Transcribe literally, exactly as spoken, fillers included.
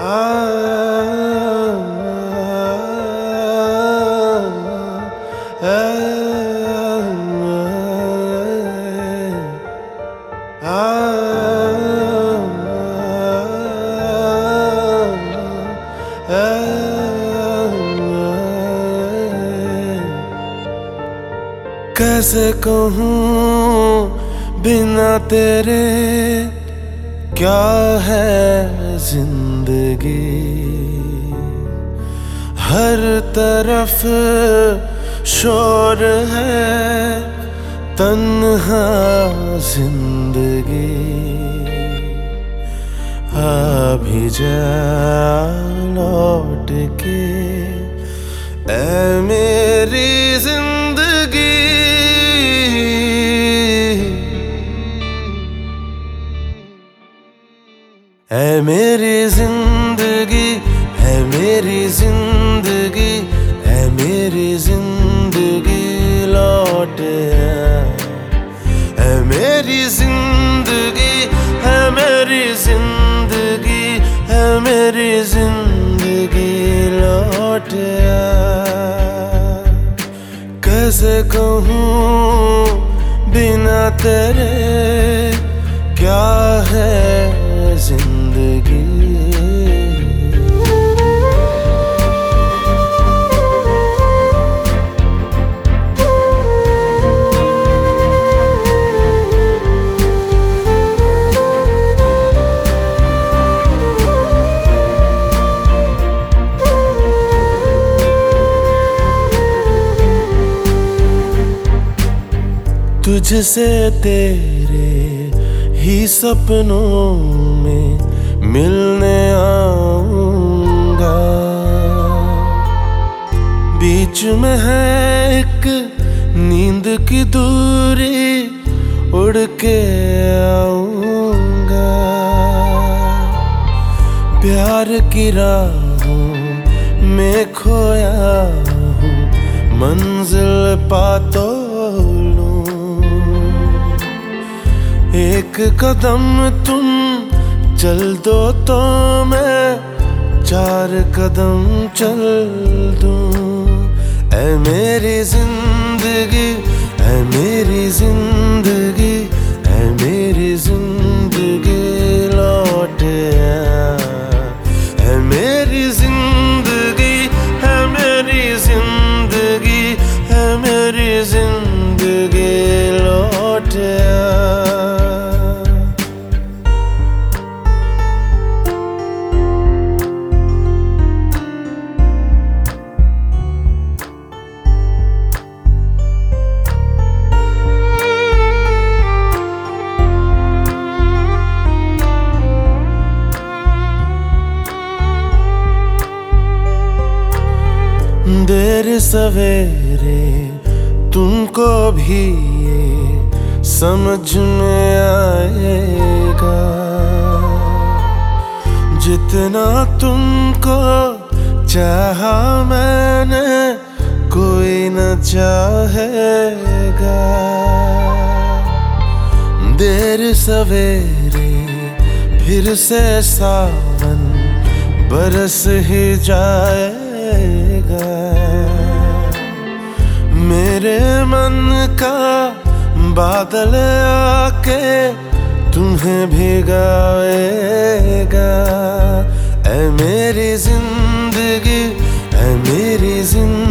कैसे कहूँ बिना तेरे क्या है जिंदगी, हर तरफ शोर है तन्हा जिंदगी। आ भी जा लौट के ऐ मेरी जिंदगी, ऐ मेरी जिंदगी, है मेरी जिंदगी, ऐ मेरी जिंदगी लौट आ। ऐ मेरी जिंदगी, है मेरी जिंदगी, है मेरी जिंदगी लौट आ। कैसे कहूँ बिना तेरे क्या है जिंदगी। तुझसे तेरे ही सपनों में मिलने आऊंगा, बीच में है एक नींद की दूरी उड़ के आऊंगा। प्यार की राहों में खोया हूँ, मंजिल पा तो लूं। एक कदम तुम चल दो तो मैं चार कदम चल दूं। ऐ मेरी जिंदगी, ऐ मेरी जिंदगी, ऐ मेरी जिंदगी लौट आ। ऐ मेरी जिंदगी, है मेरी जिंदगी, है मेरी जिंदगी लौट आ। देर सवेरे तुमको भी ये समझ में आएगा, जितना तुमको चाहा मैंने कोई न चाहेगा। देर सवेरे फिर से सावन बरस ही जाएगा। मेरे मन का बादल आके तुम्हें भिगाएगा। ऐ मेरी जिंदगी, ऐ मेरी जिंदगी,